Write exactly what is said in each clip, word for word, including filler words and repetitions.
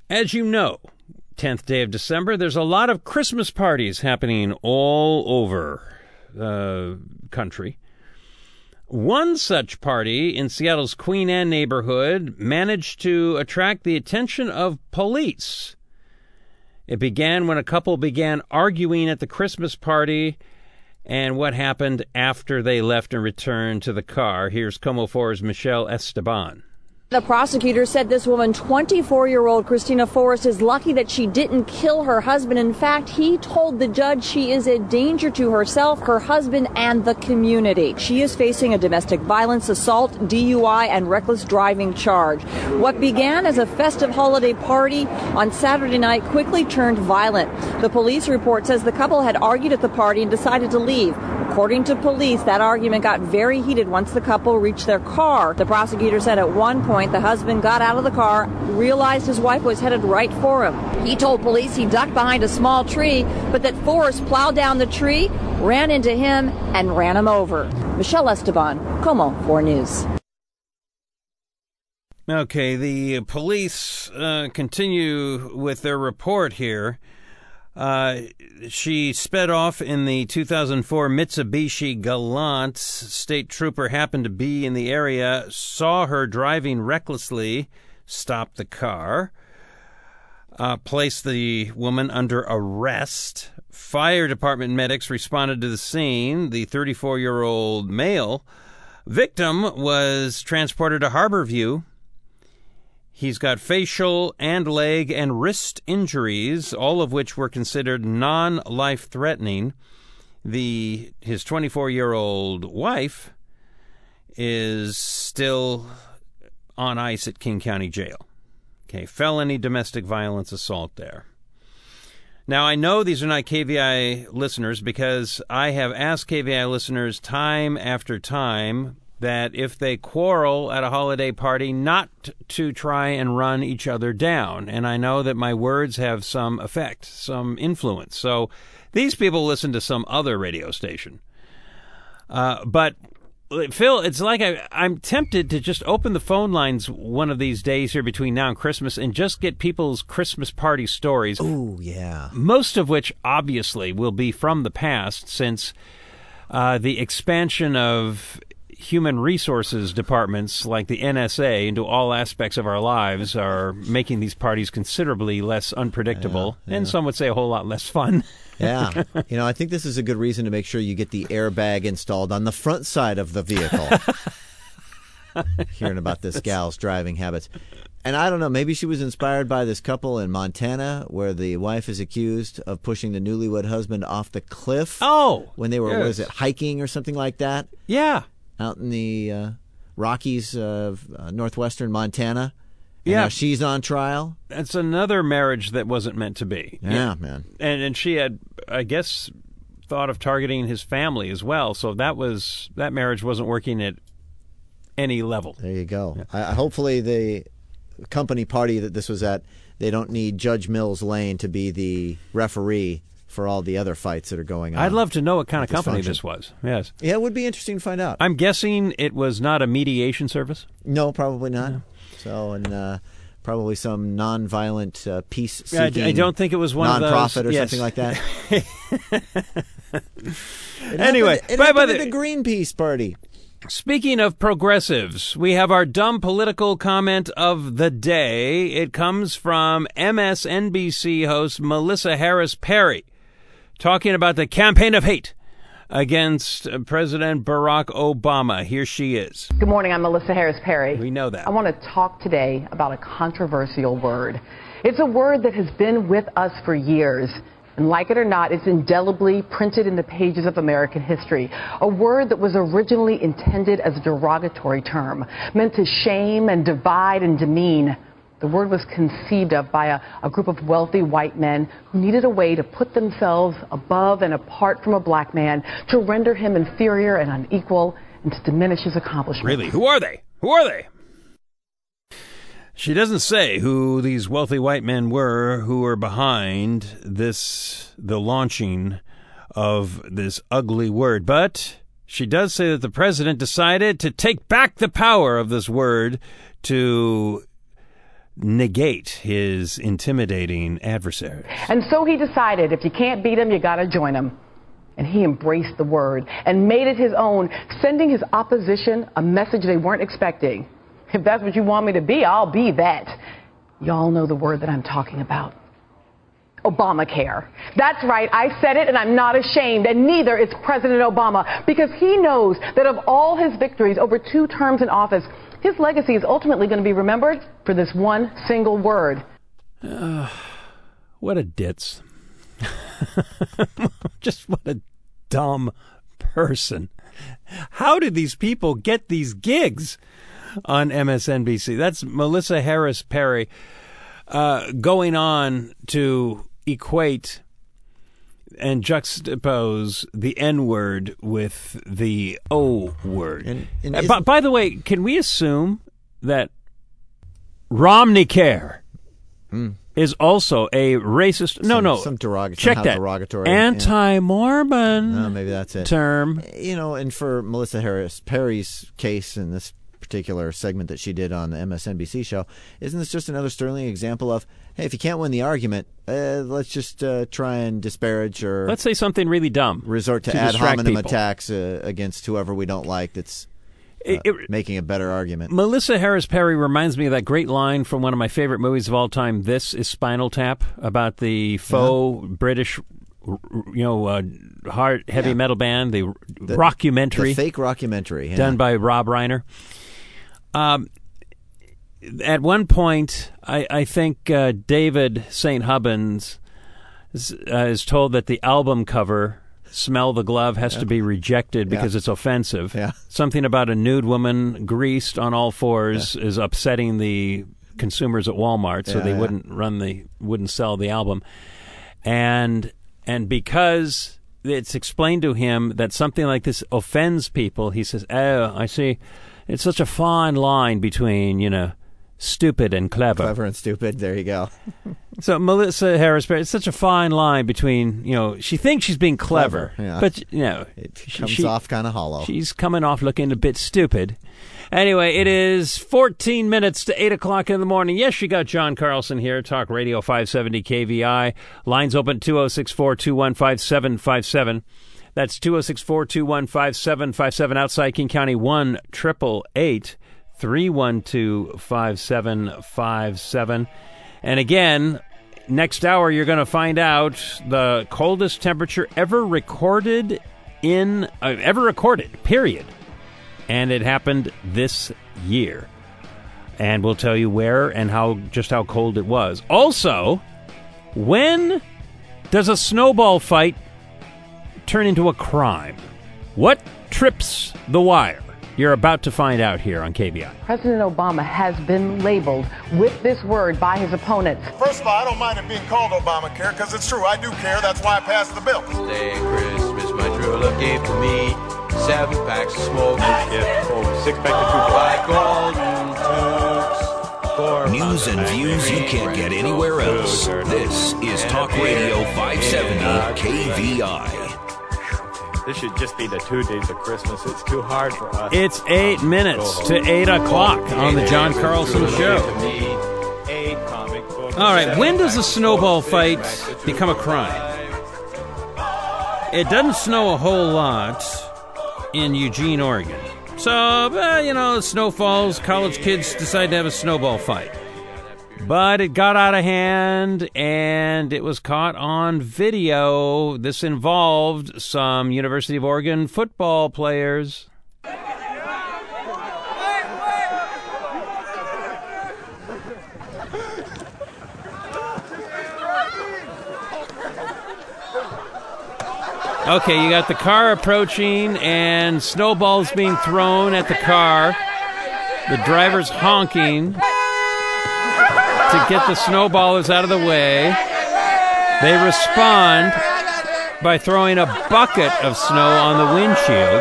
As you know, tenth day of December, there's a lot of Christmas parties happening all over the country. One such party in Seattle's Queen Anne neighborhood managed to attract the attention of police. It began when a couple began arguing at the Christmas party and what happened after they left and returned to the car. Here's KOMO four's Michelle Esteban. The prosecutor said this woman, twenty-four-year-old Christina Forrest, is lucky that she didn't kill her husband. In fact, he told the judge she is a danger to herself, her husband, and the community. She is facing a domestic violence, assault, D U I, and reckless driving charge. What began as a festive holiday party on Saturday night quickly turned violent. The police report says the couple had argued at the party and decided to leave. According to police, that argument got very heated once the couple reached their car. The prosecutor said at one point the husband got out of the car, realized his wife was headed right for him. He told police he ducked behind a small tree, but that Forrest plowed down the tree, ran into him, and ran him over. Michelle Esteban, KOMO four News. Okay, the police uh, continue with their report here. Uh, she sped off in the two thousand four Mitsubishi Galant. State trooper happened to be in the area, saw her driving recklessly, stopped the car, uh, placed the woman under arrest. Fire department medics responded to the scene. The thirty-four-year-old male victim was transported to Harborview. He's got facial and leg and wrist injuries, all of which were considered non-life-threatening. The his twenty-four-year-old wife is still on ice at King County Jail. Okay, felony domestic violence assault there. Now, I know these are not K V I listeners because I have asked K V I listeners time after time that if they quarrel at a holiday party, not to try and run each other down. And I know that my words have some effect, some influence. So these people listen to some other radio station. Uh, but, Phil, it's like I, I'm tempted to just open the phone lines one of these days here between now and Christmas and just get people's Christmas party stories. Oh, yeah. Most of which, obviously, will be from the past since uh, the expansion of human resources departments like the N S A into all aspects of our lives are making these parties considerably less unpredictable yeah, yeah. and some would say a whole lot less fun. Yeah. You know, I think this is a good reason to make sure you get the airbag installed on the front side of the vehicle. Hearing about this gal's driving habits. And I don't know, maybe she was inspired by this couple in Montana where the wife is accused of pushing the newlywed husband off the cliff. Oh! When they were, yes. what is it, hiking or something like that? Yeah. Out in the uh, Rockies of uh, northwestern Montana. And yeah. now she's on trial. It's another marriage that wasn't meant to be. Yeah, yeah, man. And and she had, I guess, thought of targeting his family as well. So that was that marriage wasn't working at any level. There you go. Yeah. I, hopefully the company party that this was at, they don't need Judge Mills Lane to be the referee for all the other fights that are going on. I'd love to know what kind of company this was. Yes. Yeah, it would be interesting to find out. I'm guessing it was not a mediation service? No, probably not. No. So, and uh, probably some nonviolent uh, peace-seeking I, I don't think it was one nonprofit of those. or Yes. something like that. it anyway, happened, it by, by happened the, at the Greenpeace party. Speaking of progressives, we have our dumb political comment of the day. It comes from M S N B C host Melissa Harris Perry, talking about the campaign of hate against President Barack Obama. Here she is. Good morning. I'm Melissa Harris Perry. We know that. I want to talk today about a controversial word. It's a word that has been with us for years. And like it or not, it's indelibly printed in the pages of American history. A word that was originally intended as a derogatory term, meant to shame and divide and demean. The word was conceived of by a, a group of wealthy white men who needed a way to put themselves above and apart from a black man, to render him inferior and unequal, and to diminish his accomplishments. Really? Who are they? Who are they? She doesn't say who these wealthy white men were who were behind this, the launching of this ugly word, but she does say that the president decided to take back the power of this word to negate his intimidating adversaries. And so he decided if you can't beat him, you got to join him. And he embraced the word and made it his own, sending his opposition a message they weren't expecting. If that's what you want me to be, I'll be that. Y'all know the word that I'm talking about. Obamacare. That's right, I said it and I'm not ashamed, and neither is President Obama, because he knows that of all his victories over two terms in office, his legacy is ultimately going to be remembered for this one single word. Uh, what a ditz. Just what a dumb person. How did these people get these gigs on M S N B C? That's Melissa Harris Perry uh, going on to equate and juxtapose the N-word with the O-word. And, and uh, by, by the way, can we assume that Romney Care mm. is also a racist? No, some, no. Some derogatory. Check that. Derogatory. Anti-Mormon yeah. No, maybe that's it. term. You know, and for Melissa Harris Perry's case in this particular segment that she did on the M S N B C show, isn't this just another sterling example of, hey, if you can't win the argument, uh, let's just uh, try and disparage or let's say something really dumb, resort to, to ad hominem people. attacks uh, against whoever we don't like that's uh, it, it, making a better argument. Melissa Harris Perry reminds me of that great line from one of my favorite movies of all time, This is Spinal Tap, about the faux yeah. British you know, uh, hard heavy yeah. metal band, the, the rockumentary, the fake rockumentary yeah. done by Rob Reiner. Um, at one point, I, I think uh, David Saint Hubbins is, uh, is told that the album cover, Smell the Glove, has yeah. to be rejected because yeah. it's offensive. Yeah. Something about a nude woman greased on all fours yeah. is upsetting the consumers at Walmart, so yeah, they yeah. wouldn't run the wouldn't sell the album. And and because it's explained to him that something like this offends people, he says, "Oh, I see. It's such a fine line between, you know, stupid and clever." Clever and stupid. There you go. So Melissa Harris Perry, it's such a fine line between, you know, she thinks she's being clever, clever yeah. but, you know, it comes she, off kind of hollow. She's coming off looking a bit stupid. Anyway, it is fourteen minutes to eight o'clock in the morning. Yes, you got John Carlson here, Talk Radio five seventy K V I. Lines open two oh six, four two one, five seven five seven. That's two oh six, four two one, five seven five seven. Outside King County, one eight eight eight, three one two, five seven five seven. And again, next hour you're going to find out the coldest temperature ever recorded in, uh, ever recorded, period. And it happened this year. And we'll tell you where and how, just how cold it was. Also, when does a snowball fight turn into a crime? What trips the wire? You're about to find out here on K B I. President Obama has been labeled with this word by his opponents. First of all, I don't mind it being called Obamacare because it's true. I do care. That's why I passed the bill. Stay Christmas, my true love gave to me seven packs of smoke. Yeah, oh, six packs of golden tubes. News and views you can't get anywhere else. This is Talk Radio five seventy K V I. This should just be the two days of Christmas. It's too hard for us. It's eight minutes to eight o'clock on the John Carlson Show. All right, when does a snowball fight become a crime? It doesn't snow a whole lot in Eugene, Oregon. So, uh, you know, snow falls, college kids decide to have a snowball fight. But it got out of hand, and it was caught on video. This involved some University of Oregon football players. Okay, you got the car approaching, and snowballs being thrown at the car. The driver's honking to get the snowballers out of the way. They respond by throwing a bucket of snow on the windshield.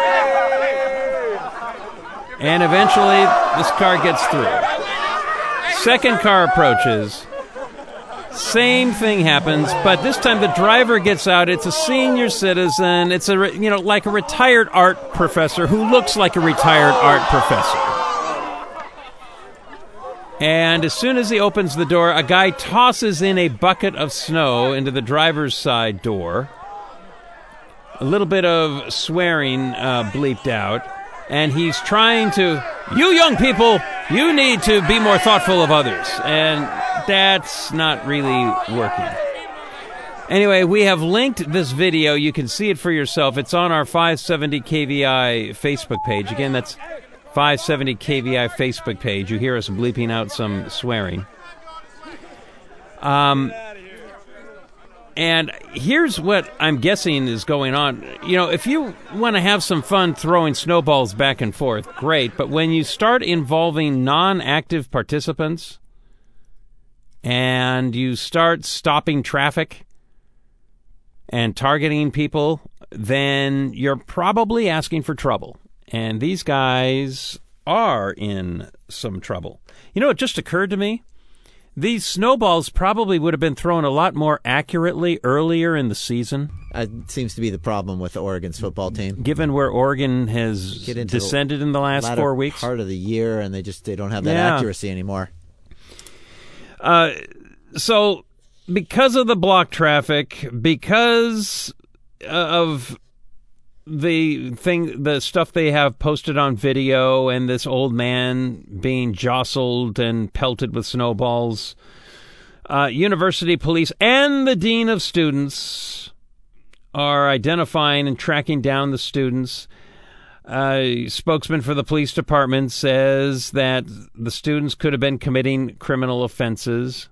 And eventually, this car gets through. Second car approaches. Same thing happens, but this time the driver gets out. It's a senior citizen. It's a, you know, like a retired art professor who looks like a retired art professor. And as soon as he opens the door, a guy tosses in a bucket of snow into the driver's side door. A little bit of swearing uh, bleeped out. And he's trying to, you young people, you need to be more thoughtful of others. And that's not really working. Anyway, we have linked this video. You can see it for yourself. It's on our five seventy K V I Facebook page. Again, that's five seventy K V I Facebook page. You hear us bleeping out some swearing. Um, and here's what I'm guessing is going on. You know, if you want to have some fun throwing snowballs back and forth, great. But when you start involving non-active participants and you start stopping traffic and targeting people, then you're probably asking for trouble. And these guys are in some trouble. You know, it just occurred to me. These snowballs probably would have been thrown a lot more accurately earlier in the season. It seems to be the problem with the Oregon's football team. Given where Oregon has descended in the last four weeks. Part of the year, and they just they don't have that yeah. accuracy anymore. Uh, so because of the block traffic, because of the thing, the stuff they have posted on video, and this old man being jostled and pelted with snowballs, uh, university police and the dean of students are identifying and tracking down the students. A spokesman for the police department says that the students could have been committing criminal offenses.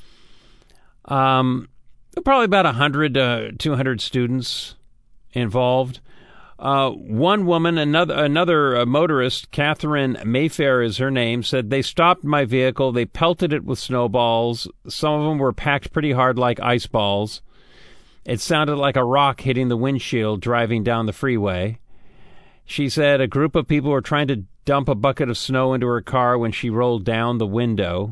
Um, probably about one hundred to two hundred students involved. Uh, one woman, another another uh, motorist, Catherine Mayfair is her name, said they stopped my vehicle. They pelted it with snowballs. Some of them were packed pretty hard like ice balls. It sounded like a rock hitting the windshield driving down the freeway. She said a group of people were trying to dump a bucket of snow into her car when she rolled down the window.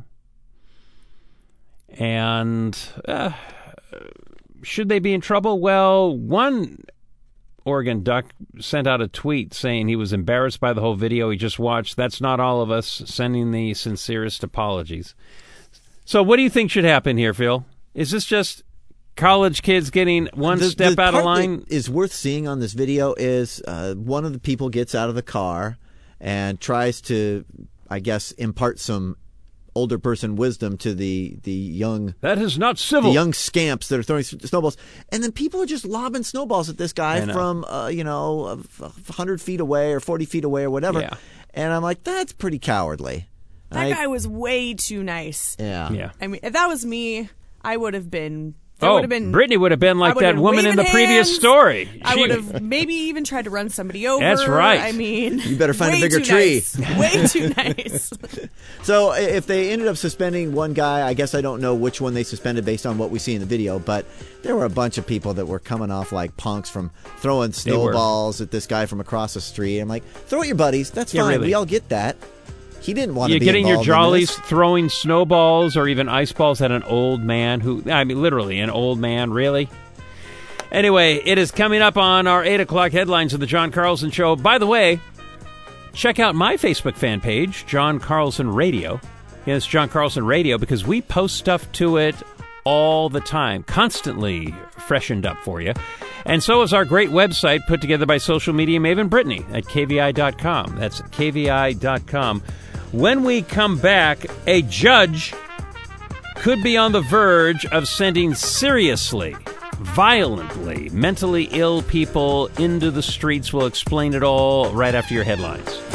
And uh, should they be in trouble? Well, one Oregon Duck sent out a tweet saying he was embarrassed by the whole video he just watched. That's not all of us, sending the sincerest apologies. So what do you think should happen here, Phil? Is this just college kids getting one the, step the out of part line? That is worth seeing on this video is uh, one of the people gets out of the car and tries to, I guess, impart some older person wisdom to the the young that is not civil the young scamps that are throwing snowballs, and then people are just lobbing snowballs at this guy from uh, you know a hundred feet away or forty feet away or whatever. Yeah. And I'm like, that's pretty cowardly. That I, guy was way too nice. Yeah, yeah. I mean, if that was me, I would have been. There oh, would have been, Brittany would have been like that been woman in the hands. previous story. She, I would have maybe even tried to run somebody over. That's right. I mean, you better find way a bigger too tree. Nice. Way too nice. So if they ended up suspending one guy, I guess I don't know which one they suspended based on what we see in the video, but there were a bunch of people that were coming off like punks from throwing snowballs at this guy from across the street. I'm like, throw it your buddies. That's yeah, fine. really. We all get that. He didn't want You're to be getting your involved jollies in this. throwing snowballs or even ice balls at an old man who, I mean, literally an old man, really? Anyway, it is coming up on our eight o'clock headlines of the John Carlson Show. By the way, check out my Facebook fan page, John Carlson Radio. Yeah, it's John Carlson Radio because we post stuff to it all the time, constantly freshened up for you. And so is our great website put together by social media maven Brittany at K V I dot com. That's K V I dot com. When we come back, a judge could be on the verge of sending seriously, violently, mentally ill people into the streets. We'll explain it all right after your headlines.